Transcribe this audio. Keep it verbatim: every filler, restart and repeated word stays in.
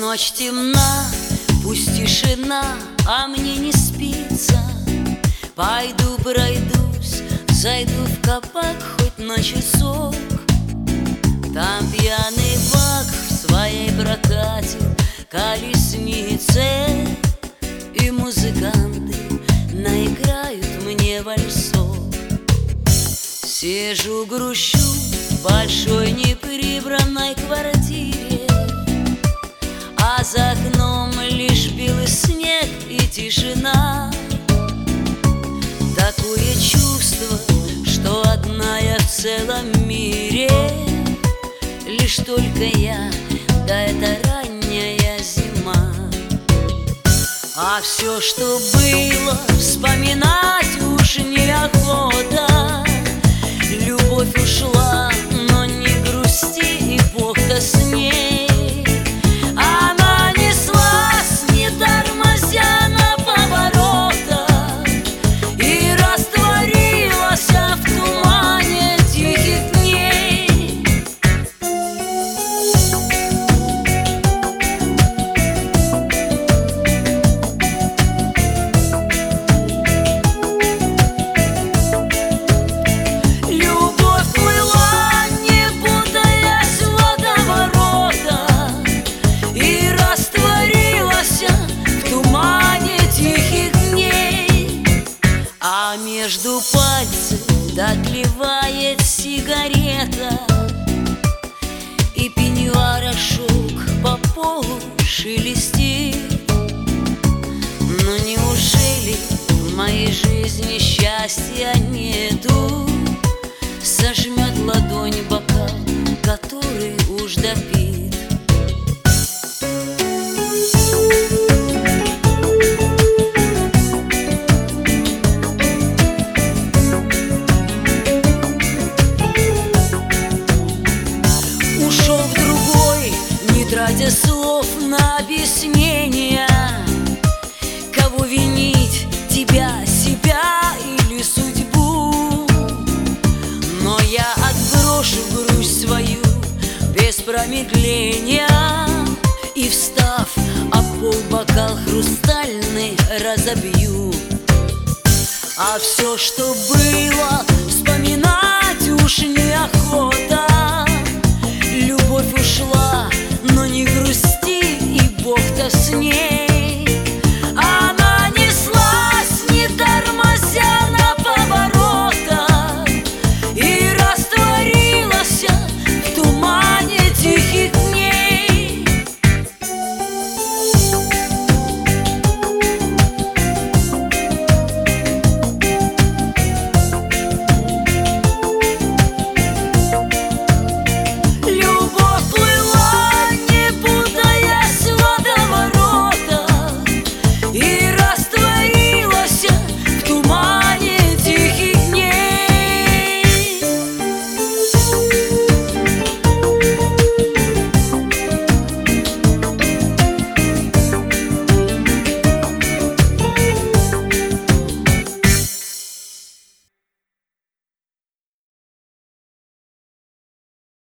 Ночь темна, пусть тишина, а мне не спится. Пойду пройдусь, зайду в кабак хоть на часок. Там пьяный бак в своей прокате колеснице, и музыканты наиграют мне вальсок. Сижу, грущу в большой неприбранной квартире, а за окном лишь белый снег и тишина. Такое чувство, что одна я в целом мире, лишь только я, да это ранняя зима. А все, что было, вспоминать уж неохота. Любовь ушла, но не грусти, и Бог-то с ней. Она неслась, не тормозя на поворотах, и растворилась в тумане тихих дней. Любовь плыла, не путаясь в водоворотах, и растворилась в тумане тихих дней. А между пальцев дотлевает сигарета, и пеньюара шелк по полу шелестит. Но неужели в моей жизни счастья нету? Сожмет ладонь бокал, который уж допит. Ушел в другой, не тратя слов на объяснения. Кого винить, тебя, себя или судьбу? Но я отброшу грусть свою без промедления, и, встав, об пол бокал хрустальный разобью. А все, что было, вспоминать уж неохота. Любовь ушла, но не грусти, и Бог-то с ней.